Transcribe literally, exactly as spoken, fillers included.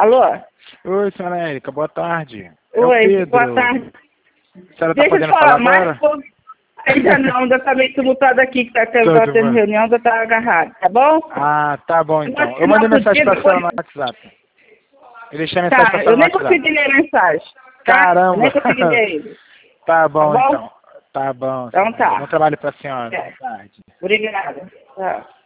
Alô? Oi, senhora Érica, boa tarde. É Oi, o Pedro. boa tarde. A senhora tá Deixa eu te podendo falar falar mais. agora? Pô, ainda não, ainda tá meio tumultuado aqui, que tá tendo, tá Tudo tendo bem. reunião, ainda tá agarrado, tá bom? Ah, tá bom Eu então. vou te Eu mandei mandar pro mensagem dia, pra senhora depois... no WhatsApp. Eu deixei a mensagem pra Tá, senhora eu no nem consegui WhatsApp. ler a mensagem, tá? Eu Caramba! nem consegui ler ainda, Tá tá bom bom? então. Tá bom, Então senhora. Bom tá. trabalho pra senhora. É. Boa tarde. Obrigada. Tchau.